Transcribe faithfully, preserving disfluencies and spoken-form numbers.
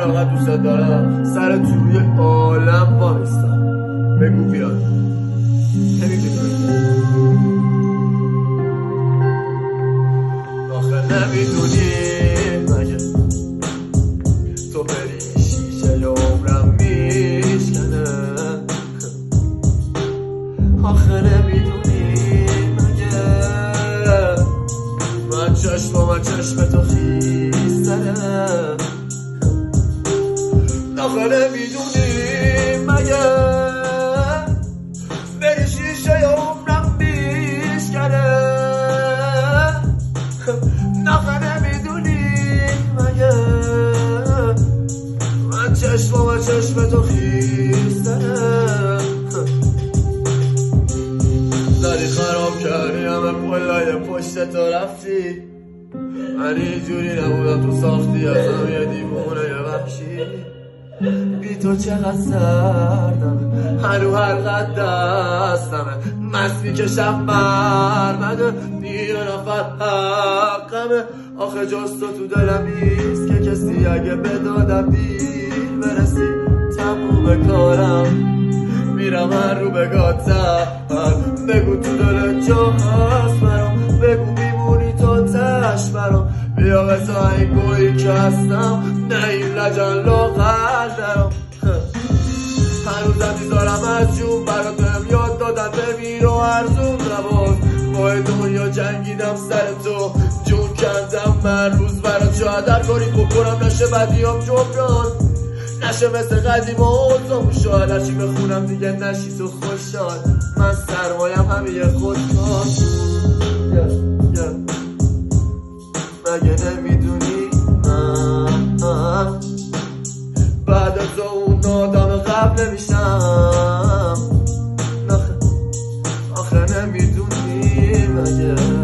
انقدر دوست دارم سر توی عالم وامیستم. بگو بیاد آخه نمیدونی مگه تو بری شیشه ی عمرم میشکنه. آخه نمیدونی مگه من چشم و من چشم تو خیستره. آخه نمیدونی مگه بری شیشه ی عمرم میشکنه. آخه نمیدونی مگه من چشم و من چشم تو خیستره. داری خراب کردی همه پلای پشت تو رفتی. من اینجوری نبودم تو ساختی ازم یه دیوونه یه وحشی. بی تو چقدر سردمه هنو حلقت دستمه مست میکشم مرمده یه نفر حقمه. آخه جز تو تو دلم نیست که کسی اگه به دادم دیر برسی تموم کارم میرم هر رو بگاتم. بگو تو دلت جا هست برام بگو میمونی تو تش برام. بیا قصه این گویی که هستم نه این لجن لاغر درم. هنوزم میذارم از جون براتم یاد دادم بمیر و ارزون نباد. با دنیا جنگیدم سر تو جون کندم من روز برات. شاید هر کاری بکنم نشه بدیام جبران نشه مثل قدیم و اوزامون. شاید هرچی بخونم دیگه نشی تو خوشحال. من سرمایم همه خودکار. مگه نمیدونی من بعد تو اون آدم قبل نمیشم. آخه آخه نمیدونی مگه